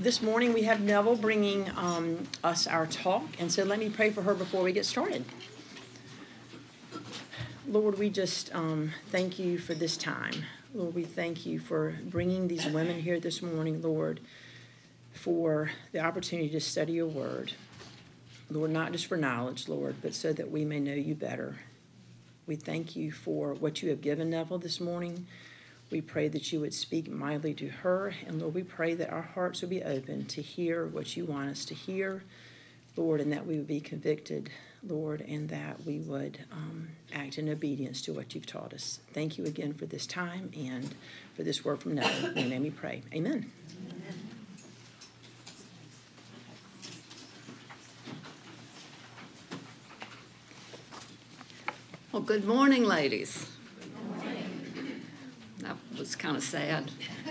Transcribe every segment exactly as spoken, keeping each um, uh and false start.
this morning we have Neville bringing um, us our talk, and so let me pray for her before we get started. Lord, we just um, thank you for this time. Lord, we thank you for bringing these women here this morning, Lord, for the opportunity to study your word. Lord, not just for knowledge, Lord, but so that we may know you better. We thank you for what you have given Neville this morning. We pray that you would speak mightily to her, and Lord, we pray that our hearts would be open to hear what you want us to hear, Lord, and that we would be convicted, Lord, and that we would um, act in obedience to what you've taught us. Thank you again for this time and for this word from Neville. In your name we pray. Amen. Amen. Well, good morning, ladies. That was kind of sad.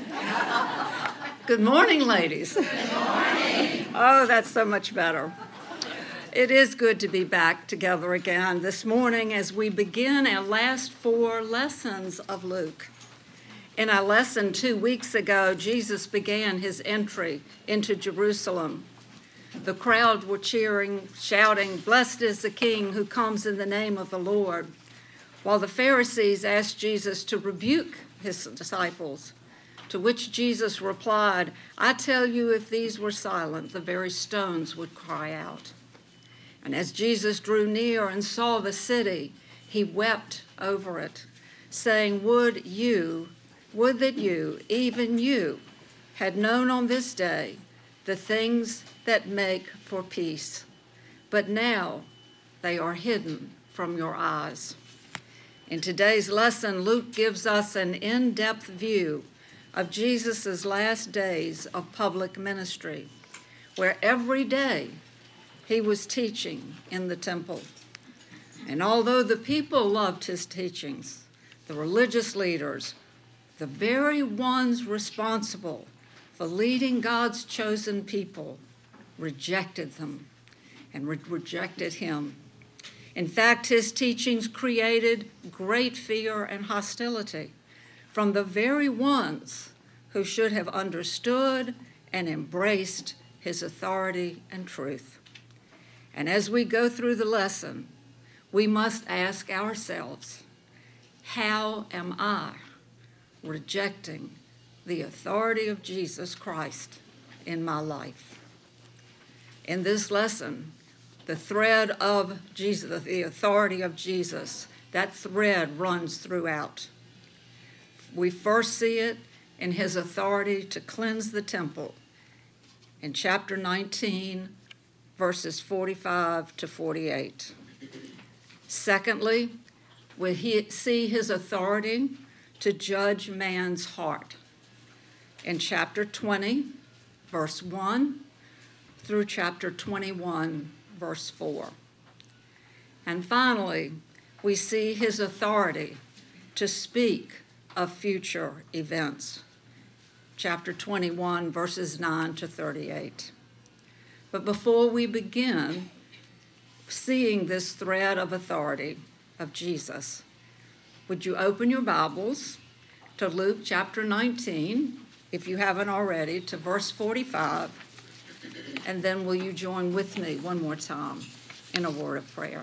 Good morning, ladies. Good morning. Oh, that's so much better. It is good to be back together again this morning as we begin our last four lessons of Luke. In our lesson two weeks ago, Jesus began his entry into Jerusalem. The crowd were cheering, shouting, "Blessed is the King who comes in the name of the Lord," while the Pharisees asked Jesus to rebuke his disciples, to which Jesus replied, "I tell you, if these were silent, the very stones would cry out." And as Jesus drew near and saw the city, he wept over it, saying, Would you, would that you, even you, had known on this day the things that make for peace, but now they are hidden from your eyes. In today's lesson, Luke gives us an in-depth view of Jesus' last days of public ministry, where every day he was teaching in the temple. And although the people loved his teachings, the religious leaders, the very ones responsible for leading God's chosen people, rejected them and re- rejected him. In fact, his teachings created great fear and hostility from the very ones who should have understood and embraced his authority and truth. And as we go through the lesson, we must ask ourselves, how am I rejecting the authority of Jesus Christ in my life? In this lesson, the thread of Jesus, the authority of Jesus, that thread runs throughout. We first see it in his authority to cleanse the temple in chapter nineteen, verses forty-five to forty-eight. Secondly, we see his authority to judge man's heart in chapter twenty, verse one, through chapter twenty-one, verse four. And finally, we see his authority to speak of future events, chapter twenty-one, verses nine to thirty-eight. But before we begin seeing this thread of authority of Jesus, would you open your Bibles to Luke chapter nineteen, if you haven't already, to verse forty-five, and then will you join with me one more time in a word of prayer.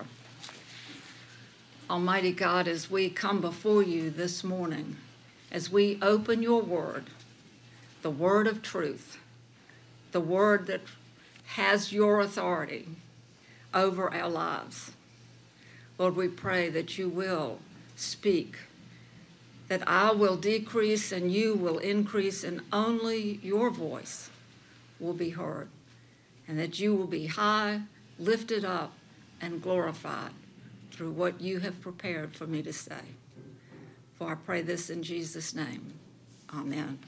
Almighty God, as we come before you this morning, as we open your word, the word of truth, the word that has your authority over our lives, Lord, we pray that you will speak, that I will decrease and you will increase, and only your voice will be heard, and that you will be high, lifted up, and glorified through what you have prepared for me to say. For I pray this in Jesus' name. Amen.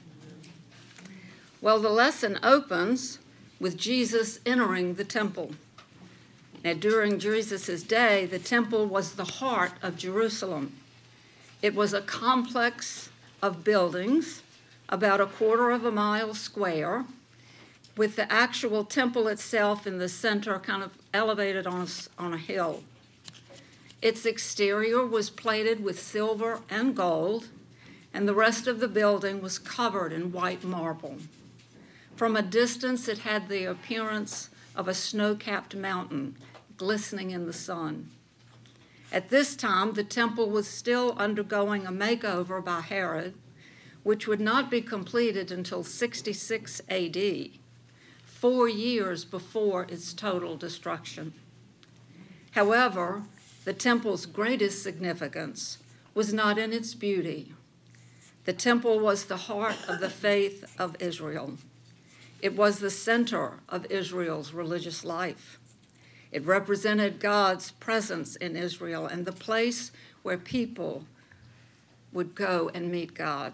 Well, the lesson opens with Jesus entering the temple. Now, during Jesus' day, the temple was the heart of Jerusalem. It was a complex of buildings, about a quarter of a mile square, with the actual temple itself in the center, kind of elevated on a, on a hill. Its exterior was plated with silver and gold, and the rest of the building was covered in white marble. From a distance, it had the appearance of a snow-capped mountain glistening in the sun. At this time, the temple was still undergoing a makeover by Herod, which would not be completed until sixty-six A D, four years before its total destruction. However, the temple's greatest significance was not in its beauty. The temple was the heart of the faith of Israel. It was the center of Israel's religious life. It represented God's presence in Israel and the place where people would go and meet God.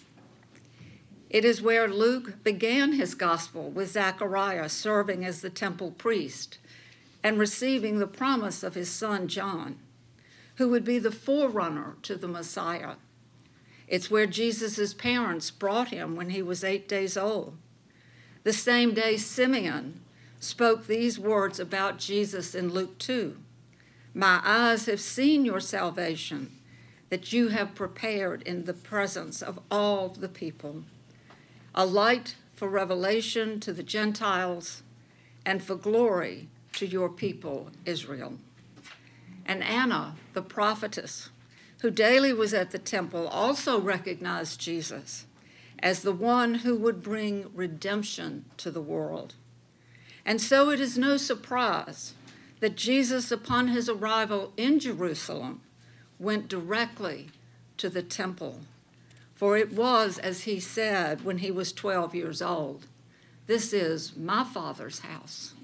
It is where Luke began his gospel, with Zechariah serving as the temple priest and receiving the promise of his son John, who would be the forerunner to the Messiah. It's where Jesus' parents brought him when he was eight days old. The same day Simeon spoke these words about Jesus in Luke two. "My eyes have seen your salvation, that you have prepared in the presence of all the people, a light for revelation to the Gentiles and for glory to your people, Israel." And Anna, the prophetess, who daily was at the temple, also recognized Jesus as the one who would bring redemption to the world. And so it is no surprise that Jesus, upon his arrival in Jerusalem, went directly to the temple. For it was, as he said when he was twelve years old, "This is my Father's house."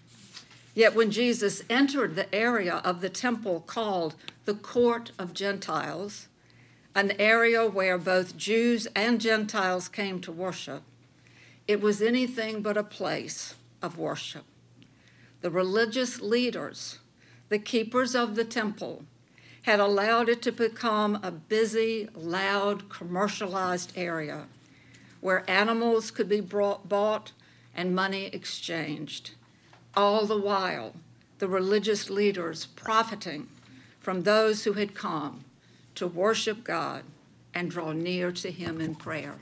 Yet when Jesus entered the area of the temple called the Court of Gentiles, an area where both Jews and Gentiles came to worship, it was anything but a place of worship. The religious leaders, the keepers of the temple, had allowed it to become a busy, loud, commercialized area where animals could be brought, bought and money exchanged. All the while, the religious leaders profiting from those who had come to worship God and draw near to him in prayer.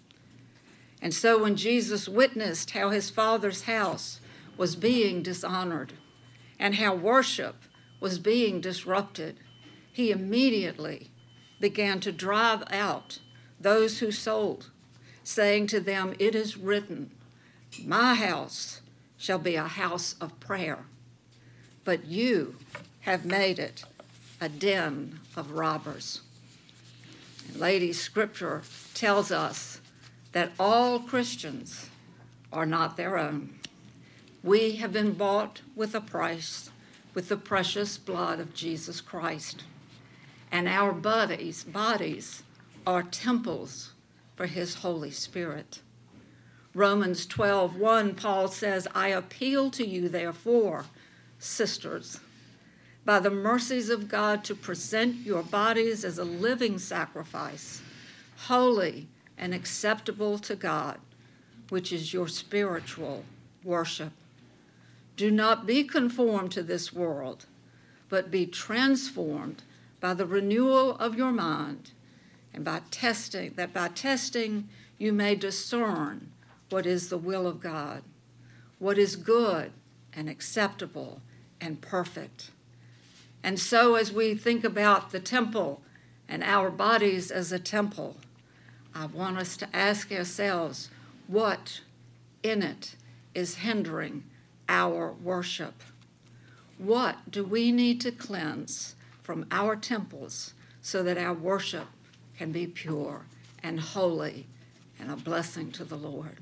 And so when Jesus witnessed how his Father's house was being dishonored and how worship was being disrupted, he immediately began to drive out those who sold, saying to them, "It is written, my house shall be a house of prayer, but you have made it a den of robbers." And ladies, Scripture tells us that all Christians are not their own. We have been bought with a price, with the precious blood of Jesus Christ. And our bodies, bodies are temples for his Holy Spirit. Romans twelve one, Paul says, "I appeal to you, therefore, sisters, by the mercies of God, to present your bodies as a living sacrifice, holy and acceptable to God, which is your spiritual worship. Do not be conformed to this world, but be transformed by the renewal of your mind, and by testing, that by testing you may discern what is the will of God, what is good and acceptable and perfect." And so as we think about the temple and our bodies as a temple, I want us to ask ourselves, what in it is hindering our worship? What do we need to cleanse from our temples so that our worship can be pure and holy and a blessing to the Lord?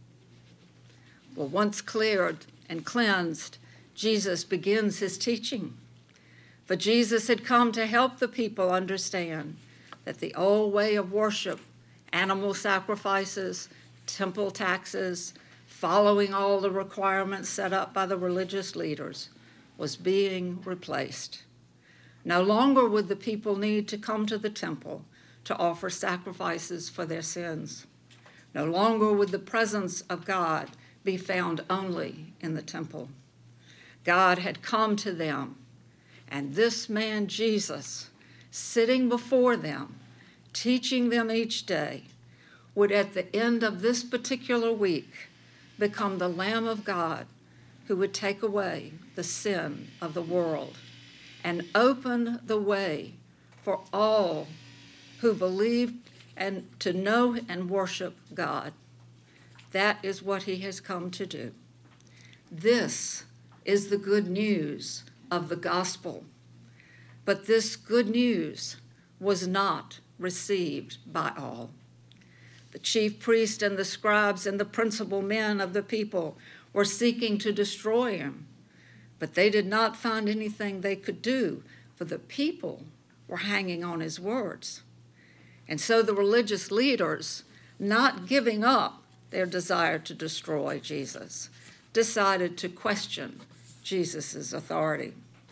Well, once cleared and cleansed, Jesus begins his teaching. For Jesus had come to help the people understand that the old way of worship, animal sacrifices, temple taxes, following all the requirements set up by the religious leaders, was being replaced. No longer would the people need to come to the temple to offer sacrifices for their sins. No longer would the presence of God be found only in the temple. God had come to them, and this man Jesus, sitting before them, teaching them each day, would at the end of this particular week become the Lamb of God who would take away the sin of the world and open the way for all who believe and to know and worship God. That is what he has come to do. This is the good news of the gospel. But this good news was not received by all. The chief priest and the scribes and the principal men of the people were seeking to destroy him, but they did not find anything they could do, for the people were hanging on his words. And so the religious leaders, not giving up their desire to destroy Jesus, decided to question Jesus' authority.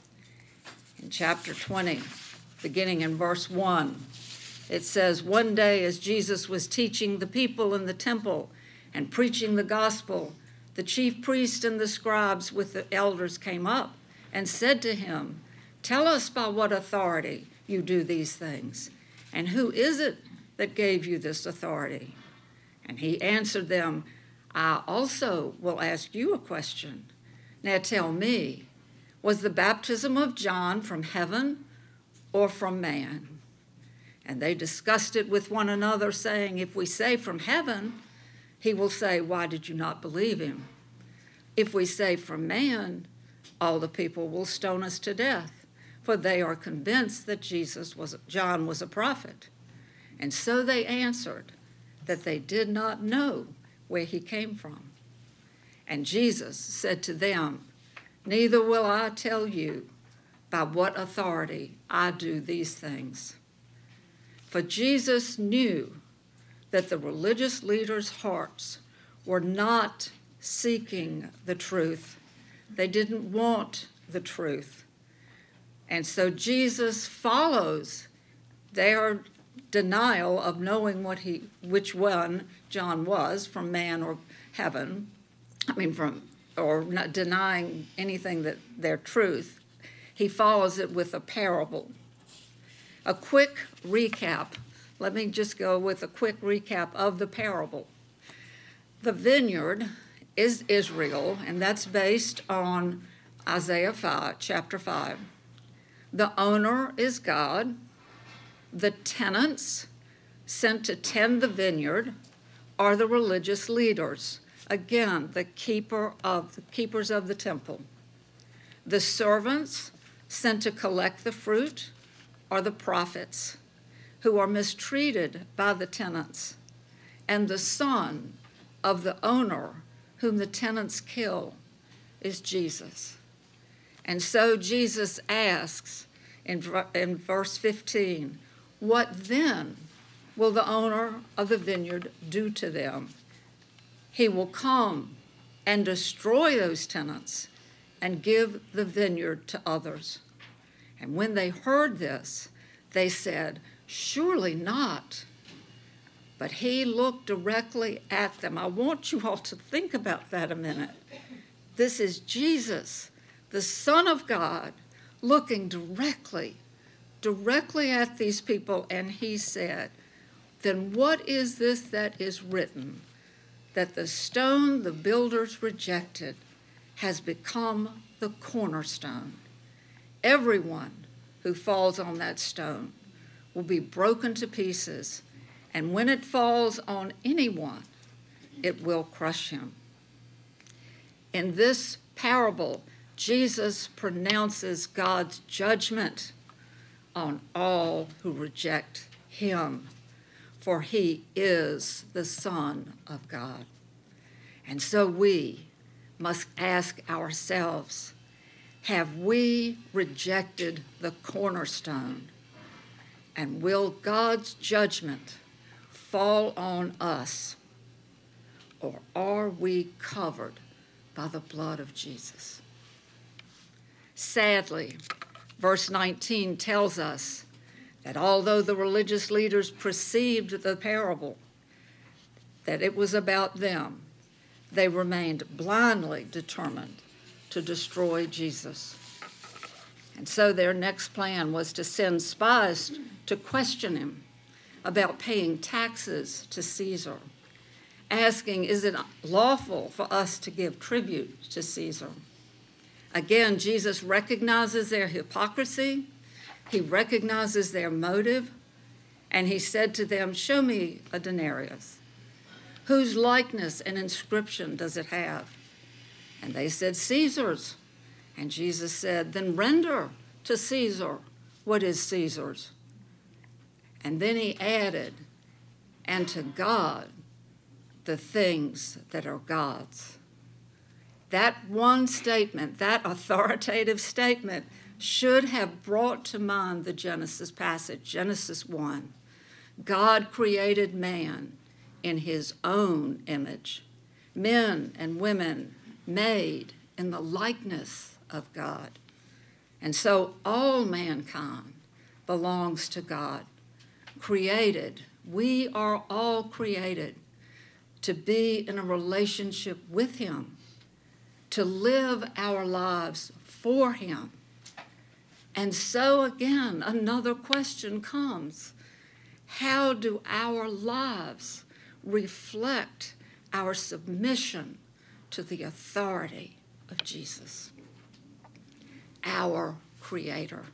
In chapter twenty, beginning in verse one, it says, "One day as Jesus was teaching the people in the temple and preaching the gospel, the chief priests and the scribes with the elders came up and said to him, 'Tell us by what authority you do these things, and who is it that gave you this authority?' And he answered them, 'I also will ask you a question. Now tell me, was the baptism of John from heaven or from man?' And they discussed it with one another, saying, 'If we say from heaven, he will say, why did you not believe him? If we say from man, all the people will stone us to death, for they are convinced that Jesus was, John was a prophet.' And so they answered that they did not know where he came from. And Jesus said to them, 'Neither will I tell you by what authority I do these things.' For Jesus knew that the religious leaders' hearts were not seeking the truth. They didn't want the truth. And so Jesus follows their denial of knowing what he, which one John was, from man or heaven. I mean, from, or not denying anything that their truth. He follows it with a parable. A quick recap. Let me just go with a quick recap of the parable. The vineyard is Israel, and that's based on Isaiah five, chapter five. The owner is God. The tenants sent to tend the vineyard are the religious leaders. Again, the keeper of the keepers of the temple. The servants sent to collect the fruit are the prophets, who are mistreated by the tenants, and the son of the owner whom the tenants kill is Jesus. And so Jesus asks in, in verse fifteen, what then will the owner of the vineyard do to them? He will come and destroy those tenants and give the vineyard to others. And when they heard this, they said, surely not. But he looked directly at them. I want you all to think about that a minute. This is Jesus, the Son of God, looking directly, directly at these people, and he said, then what is this that is written? That the stone the builders rejected has become the cornerstone. Everyone who falls on that stone will be broken to pieces, and when it falls on anyone, it will crush him. In this parable, Jesus pronounces God's judgment on all who reject him, for he is the Son of God. And so we must ask ourselves, have we rejected the cornerstone? And will God's judgment fall on us? Or are we covered by the blood of Jesus? Sadly, verse nineteen tells us that although the religious leaders perceived the parable, that it was about them, they remained blindly determined to destroy Jesus. And so their next plan was to send spies to question him about paying taxes to Caesar asking, is it lawful for us to give tribute to Caesar? Again, Jesus recognizes their hypocrisy. He recognizes their motive. And he said to them, show me a denarius. Whose likeness and inscription does it have? And they said, Caesar's. And Jesus said, then render to Caesar what is Caesar's. And then he added, and to God the things that are God's. That one statement, that authoritative statement, should have brought to mind the Genesis passage, Genesis one. God created man in his own image, men and women made in the likeness of God. And so all mankind belongs to God, created. We are all created to be in a relationship with him, to live our lives for him. And so again, another question comes. How do our lives reflect our submission to the authority of Jesus, our Creator?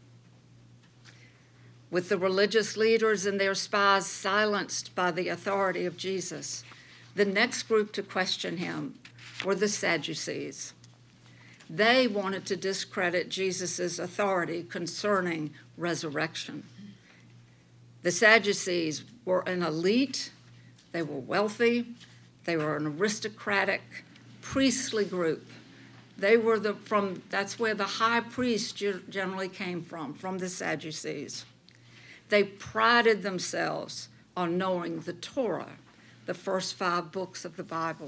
With the religious leaders and their spies silenced by the authority of Jesus, the next group to question him were the Sadducees. They wanted to discredit Jesus' authority concerning resurrection. The Sadducees were an elite, they were wealthy, they were an aristocratic, priestly group. They were the, from, that's where the high priest generally came from, from the Sadducees. They prided themselves on knowing the Torah, the first five books of the Bible.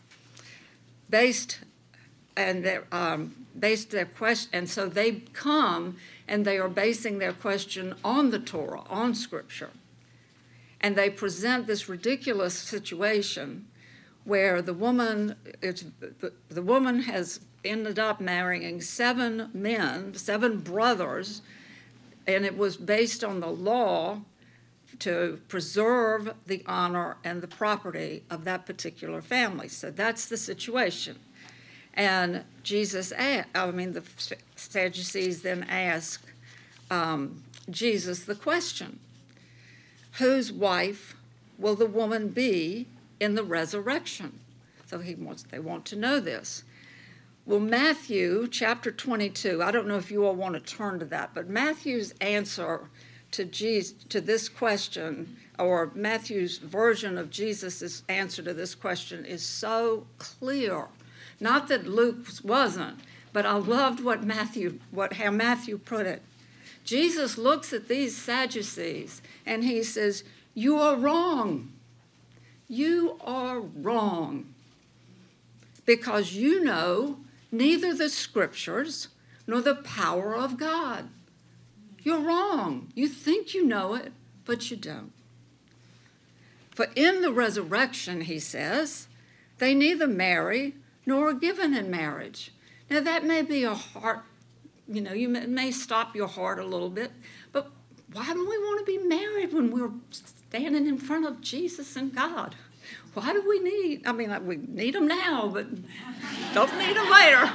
Based and their, um, based their question, and so they come and they are basing their question on the Torah, on Scripture. And they present this ridiculous situation where the woman, it's, the, the woman has ended up marrying seven men, seven brothers, and it was based on the law to preserve the honor and the property of that particular family. So that's the situation. And Jesus, asked, I mean, the Sadducees then ask um, Jesus the question, whose wife will the woman be in the resurrection? So he wants, they want to know this. Well, Matthew chapter twenty-two, I don't know if you all want to turn to that, but Matthew's answer to Jesus, to this question, or Matthew's version of Jesus' answer to this question is so clear. Not that Luke's wasn't, but I loved what Matthew, what how Matthew put it. Jesus looks at these Sadducees and he says, you are wrong. You are wrong. Because you know neither the Scriptures nor the power of God. You're wrong. You think you know it, but you don't. For in the resurrection, he says, they neither marry nor are given in marriage. Now that may be a heart, you know, you may, may stop your heart a little bit, but why do we want to be married when we're standing in front of Jesus and God? Why do we need, I mean, we need them now, but don't need them later.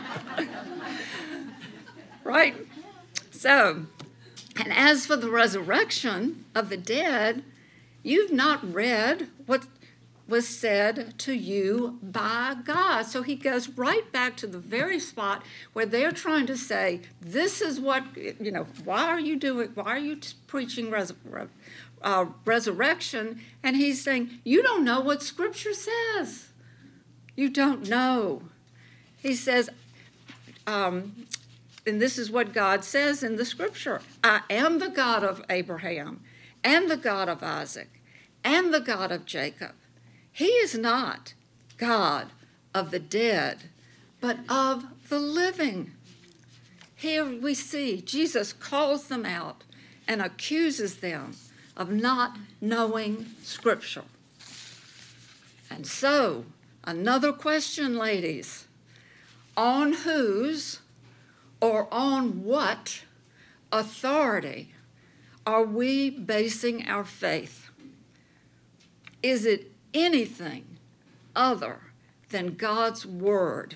Right? So, and as for the resurrection of the dead, you've not read what was said to you by God. So he goes right back to the very spot where they're trying to say, this is what, you know, why are you doing, why are you preaching res- uh, resurrection? And he's saying, you don't know what Scripture says. You don't know. He says, um, and this is what God says in the Scripture, I am the God of Abraham and the God of Isaac and the God of Jacob. He is not God of the dead, but of the living. Here we see Jesus calls them out and accuses them of not knowing Scripture. And so, another question, ladies. On whose or on what authority are we basing our faith? Is it anything other than God's word.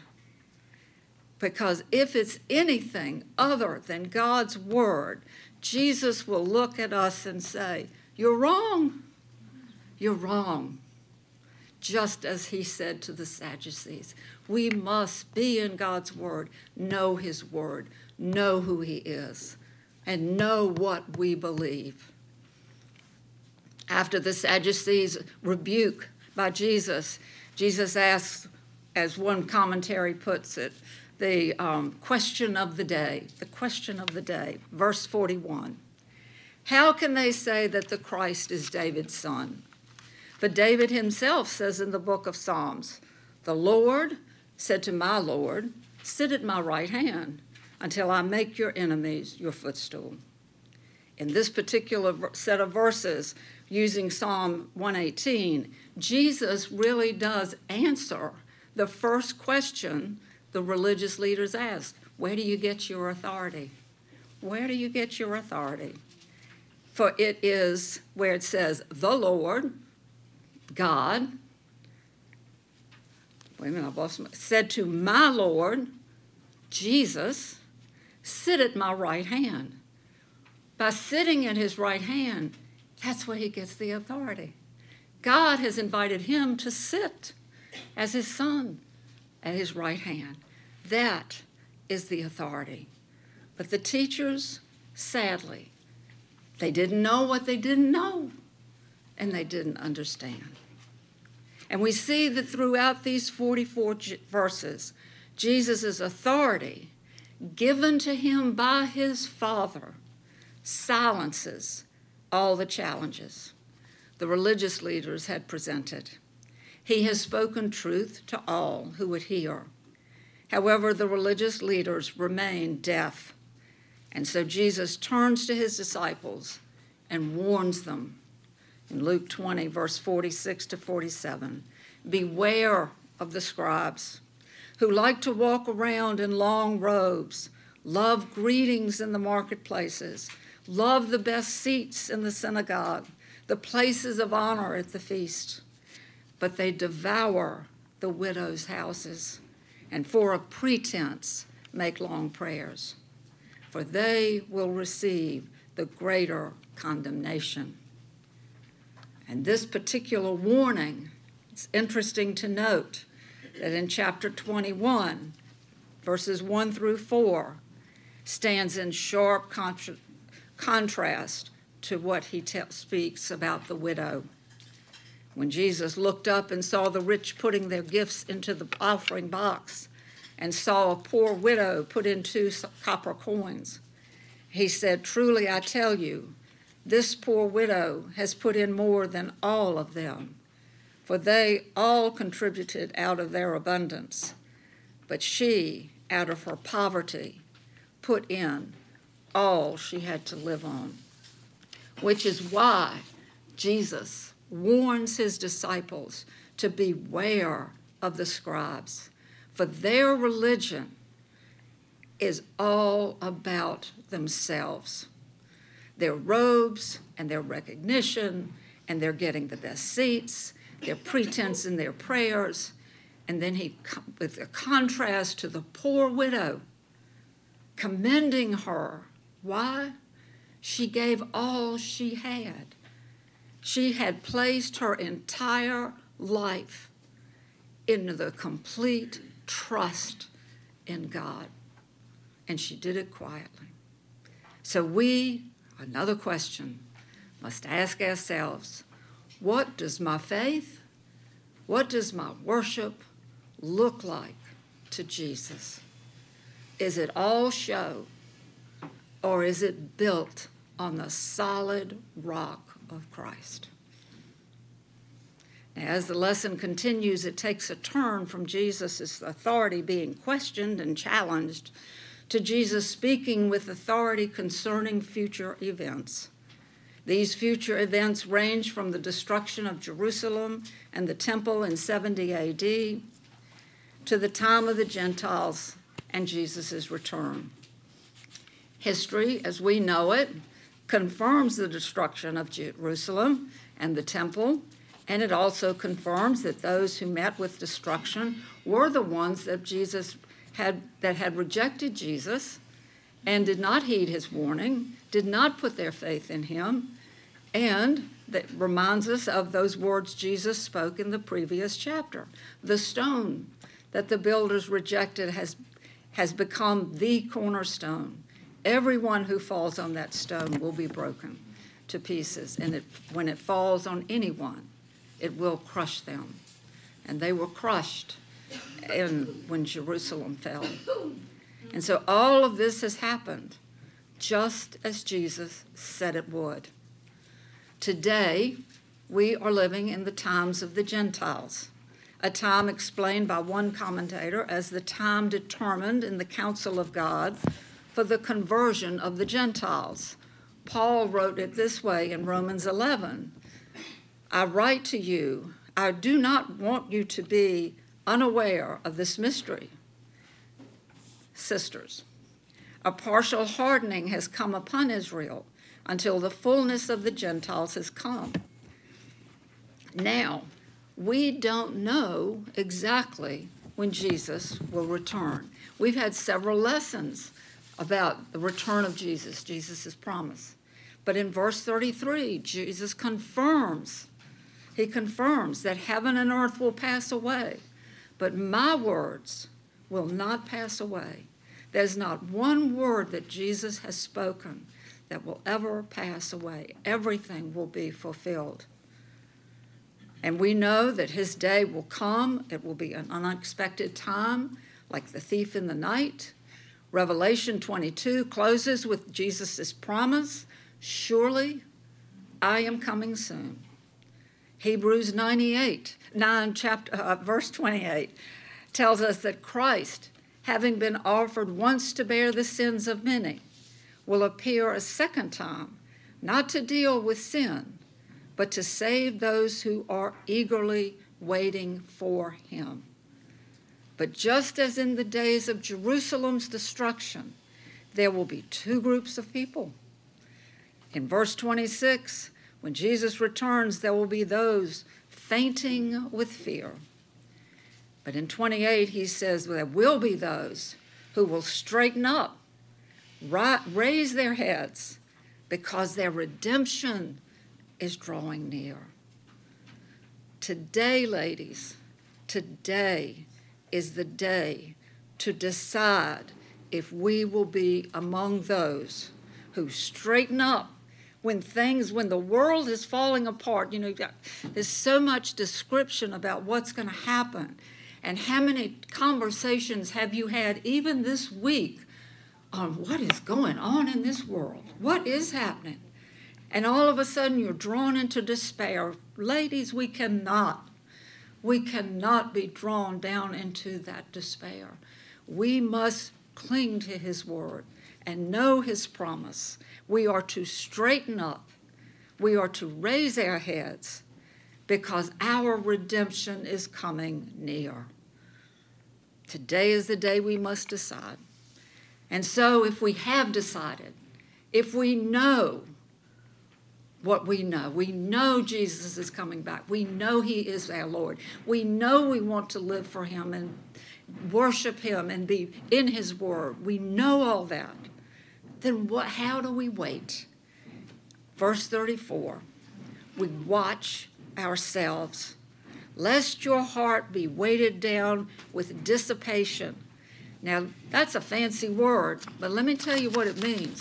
Because if it's anything other than God's word, Jesus will look at us and say, "You're wrong. You're wrong." Just as he said to the Sadducees, we must be in God's word, know his word, know who he is, and know what we believe. After the Sadducees' rebuke by Jesus, Jesus asks, as one commentary puts it, the um, question of the day, the question of the day, verse forty-one. How can they say that the Christ is David's son? But David himself says in the book of Psalms, the Lord said to my Lord, sit at my right hand until I make your enemies your footstool. In this particular set of verses, using Psalm one eighteen, Jesus really does answer the first question the religious leaders ask. Where do you get your authority? Where do you get your authority? For it is where it says, the Lord, God, wait a minute, I've lost my, said to my Lord, Jesus, sit at my right hand. By sitting at his right hand, that's where he gets the authority. God has invited him to sit as his son at his right hand. That is the authority. But the teachers, sadly, they didn't know what they didn't know, and they didn't understand. And we see that throughout these forty-four verses, Jesus' authority given to him by his Father silences all the challenges the religious leaders had presented. He has spoken truth to all who would hear. However, the religious leaders remain deaf. And so Jesus turns to his disciples and warns them. In Luke twenty, verse forty-six to forty-seven, beware of the scribes who like to walk around in long robes, love greetings in the marketplaces, love the best seats in the synagogue, the places of honor at the feast. But they devour the widows' houses, and for a pretense make long prayers, for they will receive the greater condemnation. And this particular warning, it's interesting to note that in chapter twenty-one, verses one through four, stands in sharp contra- contrast to what he te- speaks about the widow. When Jesus looked up and saw the rich putting their gifts into the offering box and saw a poor widow put in two copper coins, he said, truly I tell you, this poor widow has put in more than all of them, for they all contributed out of their abundance, but she, out of her poverty, put in all she had to live on. Which is why Jesus warns his disciples to beware of the scribes, for their religion is all about themselves, their robes and their recognition, and they're getting the best seats, their pretense in their prayers. And then he, with a contrast to the poor widow, commending her. Why? She gave all she had. She had placed her entire life into the complete trust in God, and she did it quietly. So we, another question, must ask ourselves, what does my faith, what does my worship look like to Jesus? Is it all show, or is it built on the solid rock of Christ? Now, as the lesson continues, it takes a turn from Jesus' authority being questioned and challenged to Jesus speaking with authority concerning future events. These future events range from the destruction of Jerusalem and the temple in seventy A D to the time of the Gentiles and Jesus' return. History, as we know it, confirms the destruction of Jerusalem and the temple And it also confirms that those who met with destruction were the ones that Jesus had, that had rejected Jesus and did not heed his warning, did not put their faith in him, and that reminds us of those words Jesus spoke in the previous chapter. The stone that the builders rejected has, has become the cornerstone. Everyone who falls on that stone will be broken to pieces, and it, when it falls on anyone, it will crush them. And they were crushed in, when Jerusalem fell. And so all of this has happened just as Jesus said it would. Today, we are living in the times of the Gentiles, a time explained by one commentator as the time determined in the counsel of God for the conversion of the Gentiles. Paul wrote it this way in Romans eleven. I write to you, I do not want you to be unaware of this mystery. Sisters, a partial hardening has come upon Israel until the fullness of the Gentiles has come. Now, we don't know exactly when Jesus will return. We've had several lessons about the return of Jesus, Jesus' promise. But in verse thirty-three, Jesus confirms, he confirms that heaven and earth will pass away, but my words will not pass away. There's not one word that Jesus has spoken that will ever pass away. Everything will be fulfilled. And we know that his day will come. It will be an unexpected time, like the thief in the night. Revelation twenty-two closes with Jesus' promise, surely I am coming soon. Hebrews ninety-eight, nine, chapter, uh, verse twenty-eight tells us that Christ, having been offered once to bear the sins of many, will appear a second time, not to deal with sin, but to save those who are eagerly waiting for him. But just as in the days of Jerusalem's destruction, there will be two groups of people. In verse twenty-six, when Jesus returns, there will be those fainting with fear. But in twenty-eight, he says there will be those who will straighten up, raise their heads, because their redemption is drawing near. Today, ladies, today is the day to decide if we will be among those who straighten up when things, when the world is falling apart. You know, there's so much description about what's going to happen. And how many conversations have you had even this week on what is going on in this world? What is happening? And all of a sudden you're drawn into despair. Ladies, we cannot, we cannot be drawn down into that despair. We must cling to his word and know his promise. We are to straighten up. We are to raise our heads because our redemption is coming near. Today is the day we must decide. And so if we have decided, if we know what we know, we know Jesus is coming back, we know he is our Lord, we know we want to live for him and worship him and be in his word, we know all that, then what? How do we wait? Verse thirty-four, we watch ourselves, lest your heart be weighted down with dissipation. Now, that's a fancy word, but let me tell you what it means.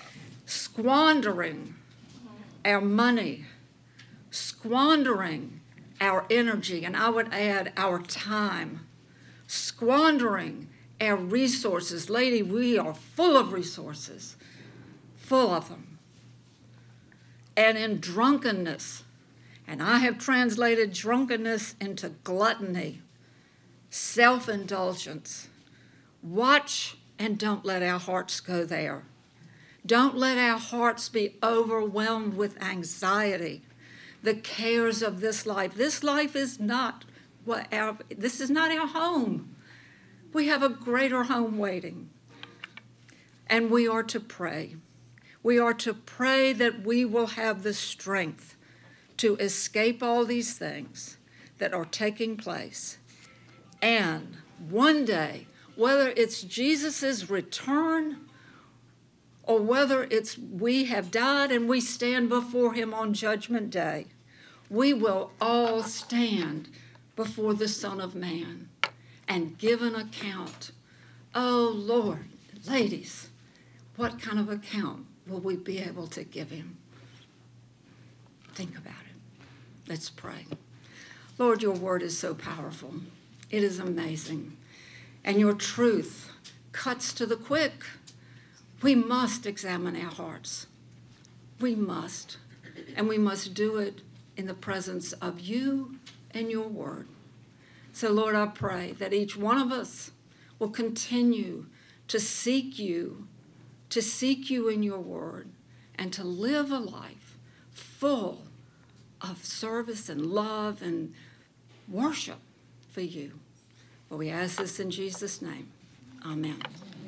Squandering our money, squandering our energy, and I would add our time, squandering our resources. Lady, we are full of resources, full of them. And in drunkenness, and I have translated drunkenness into gluttony, self-indulgence. Watch and don't let our hearts go there. Don't let our hearts be overwhelmed with anxiety, the cares of this life. This life is not what our, this is not our home. We have a greater home waiting. And we are to pray. We are to pray that we will have the strength to escape all these things that are taking place. And one day, whether it's Jesus' return or whether it's we have died and we stand before him on Judgment Day, we will all stand before the Son of Man and give an account. Oh, Lord, ladies, what kind of account will we be able to give him? Think about it. Let's pray. Lord, your word is so powerful. It is amazing. And your truth cuts to the quick. We must examine our hearts. We must. And we must do it in the presence of you and your word. So, Lord, I pray that each one of us will continue to seek you, to seek you in your word, and to live a life full of service and love and worship for you. For we ask this in Jesus' name. Amen.